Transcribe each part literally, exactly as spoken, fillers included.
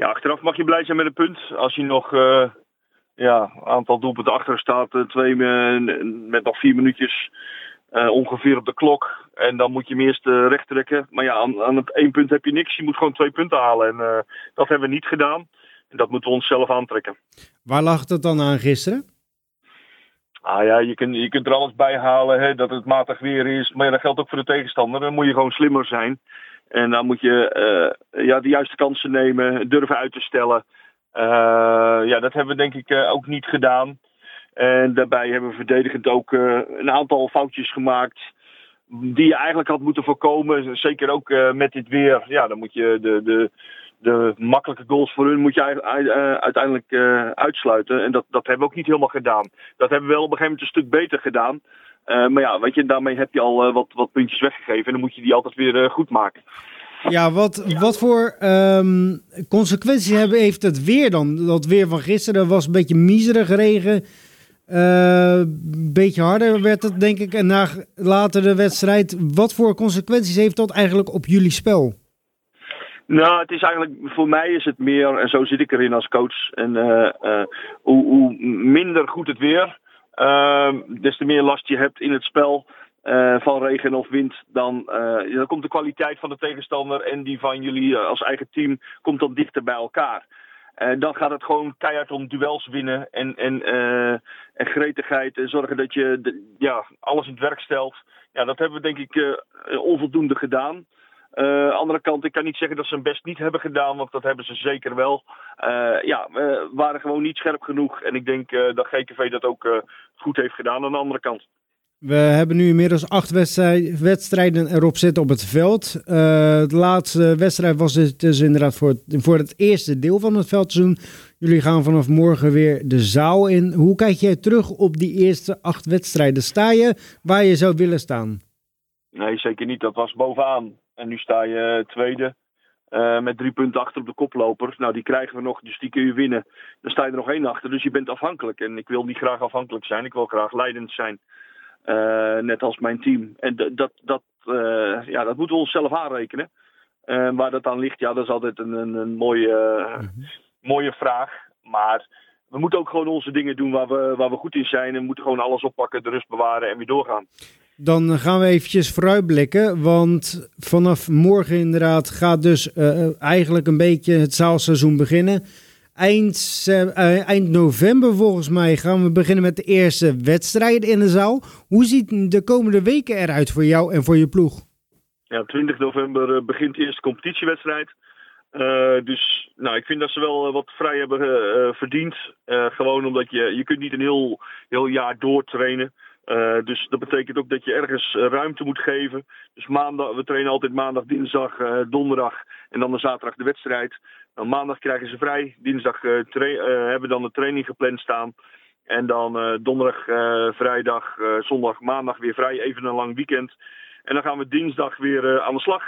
Ja, achteraf mag je blij zijn met een punt. Als je nog uh, ja, een aantal doelpunten achter staat, uh, twee uh, met nog vier minuutjes uh, ongeveer op de klok. En dan moet je hem eerst uh, recht trekken. Maar ja, aan, aan het één punt heb je niks. Je moet gewoon twee punten halen. En uh, dat hebben we niet gedaan. En dat moeten we onszelf aantrekken. Waar lag het dan aan gisteren? Ah ja, je kunt, je kunt er alles bij halen, hè, dat het matig weer is. Maar ja, dat geldt ook voor de tegenstander. Dan moet je gewoon slimmer zijn. En dan moet je uh, ja, de juiste kansen nemen, durven uit te stellen. Uh, ja, dat hebben we denk ik uh, ook niet gedaan. En daarbij hebben we verdedigend ook uh, een aantal foutjes gemaakt. Die je eigenlijk had moeten voorkomen. Zeker ook uh, met dit weer. Ja, dan moet je de... de De makkelijke goals voor hun moet je uiteindelijk uh, uitsluiten. En dat, dat hebben we ook niet helemaal gedaan. Dat hebben we wel op een gegeven moment een stuk beter gedaan. Uh, maar ja, weet je, daarmee heb je al uh, wat, wat puntjes weggegeven. En dan moet je die altijd weer uh, goed maken. Ja, wat, wat voor um, consequenties hebben, heeft het weer dan? Dat weer van gisteren was een beetje miserig regen. Uh, een beetje harder werd het, denk ik. En na later de wedstrijd. Wat voor consequenties heeft dat eigenlijk op jullie spel? Nou, het is eigenlijk, voor mij is het meer, en zo zit ik erin als coach, en uh, uh, hoe, hoe minder goed het weer, uh, des te meer last je hebt in het spel uh, van regen of wind, dan, uh, dan komt de kwaliteit van de tegenstander en die van jullie uh, als eigen team komt dan dichter bij elkaar. En uh, dan gaat het gewoon keihard om duels winnen en, en, uh, en gretigheid en zorgen dat je de, ja, alles in het werk stelt. Ja, dat hebben we denk ik uh, onvoldoende gedaan. Uh, andere kant, ik kan niet zeggen dat ze hun best niet hebben gedaan, want dat hebben ze zeker wel. Uh, ja, we waren gewoon niet scherp genoeg en ik denk uh, dat G K V dat ook uh, goed heeft gedaan aan de andere kant. We hebben nu inmiddels acht wedstrijd, wedstrijden erop zitten op het veld. Uh, de laatste wedstrijd was het dus inderdaad voor het, voor het eerste deel van het veldseizoen. Jullie gaan vanaf morgen weer de zaal in. Hoe kijk jij terug op die eerste acht wedstrijden? Sta je waar je zou willen staan? Nee, zeker niet. Dat was bovenaan. En nu sta je tweede uh, met drie punten achter op de koploper. Nou, die krijgen we nog, dus die kun je winnen. Dan sta je er nog één achter, dus je bent afhankelijk. En ik wil niet graag afhankelijk zijn, ik wil graag leidend zijn. Uh, net als mijn team. En d- dat, dat, uh, ja, dat moeten we onszelf aanrekenen. Uh, waar dat aan ligt, ja, dat is altijd een, een, een mooie, uh, mm-hmm. mooie vraag. Maar we moeten ook gewoon onze dingen doen waar we, waar we goed in zijn. En we moeten gewoon alles oppakken, de rust bewaren en weer doorgaan. Dan gaan we eventjes vooruitblikken, want vanaf morgen inderdaad gaat dus uh, eigenlijk een beetje het zaalseizoen beginnen. Eind, uh, eind november volgens mij gaan we beginnen met de eerste wedstrijd in de zaal. Hoe ziet de komende weken eruit voor jou en voor je ploeg? Ja, twintig november uh, begint de eerste competitiewedstrijd. Uh, dus nou, ik vind dat ze wel uh, wat vrij hebben uh, verdiend. Uh, gewoon omdat je, je kunt niet een heel, heel jaar doortrainen. Uh, dus dat betekent ook dat je ergens uh, ruimte moet geven. Dus maandag, we trainen altijd maandag, dinsdag, uh, donderdag en dan de zaterdag de wedstrijd. Dan maandag krijgen ze vrij, dinsdag uh, tra- uh, hebben we dan de training gepland staan. En dan uh, donderdag, uh, vrijdag, uh, zondag, maandag weer vrij, even een lang weekend. En dan gaan we dinsdag weer uh, aan de slag.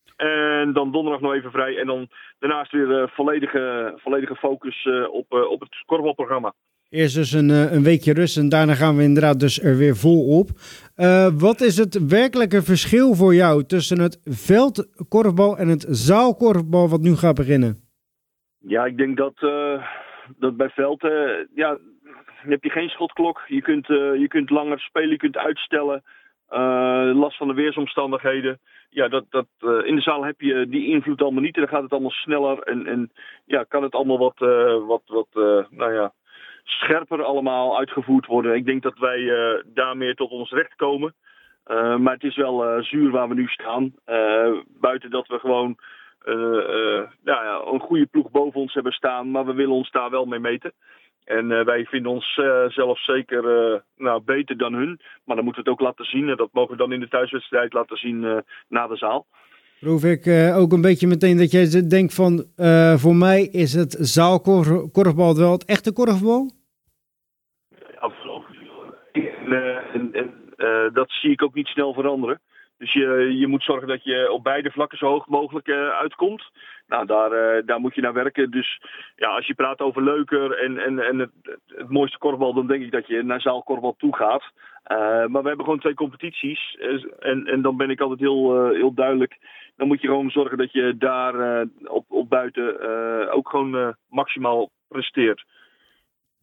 En dan donderdag nog even vrij. En dan daarnaast weer uh, volledige, volledige focus uh, op, uh, op het korfbalprogramma. Eerst dus een, een weekje rust en daarna gaan we inderdaad dus er weer vol op. Uh, wat is het werkelijke verschil voor jou tussen het veldkorfbal en het zaalkorfbal wat nu gaat beginnen? Ja, ik denk dat, uh, dat bij veld, uh, ja, heb je geen schotklok. Je kunt, uh, je kunt langer spelen, je kunt uitstellen. Uh, last van de weersomstandigheden. Ja, dat, dat, uh, in de zaal heb je die invloed allemaal niet. En dan gaat het allemaal sneller en, en ja, kan het allemaal wat, uh, wat, wat uh, nou ja, scherper allemaal uitgevoerd worden. Ik denk dat wij uh, daar meer tot ons recht komen. Uh, maar het is wel uh, zuur waar we nu staan. Uh, buiten dat we gewoon uh, uh, ja, ja, een goede ploeg boven ons hebben staan. Maar we willen ons daar wel mee meten. En uh, wij vinden ons uh, zelf zeker uh, nou, beter dan hun. Maar dan moeten we het ook laten zien. En dat mogen we dan in de thuiswedstrijd laten zien uh, na de zaal. Proef ik uh, ook een beetje meteen dat jij denkt van... Uh, voor mij is het zaalkorfbal wel het echte korfbal? Absoluut. En, uh, en, en uh, dat zie ik ook niet snel veranderen. Dus je, je moet zorgen dat je op beide vlakken zo hoog mogelijk uh, uitkomt. Nou, daar, uh, daar moet je naar werken. Dus ja, als je praat over leuker en, en, en het, het mooiste korfbal, dan denk ik dat je naar zaalkorfbal toe gaat. Uh, maar we hebben gewoon twee competities. Uh, en, en dan ben ik altijd heel, uh, heel duidelijk. dan moet je gewoon zorgen dat je daar uh, op, op buiten uh, ook gewoon uh, maximaal presteert.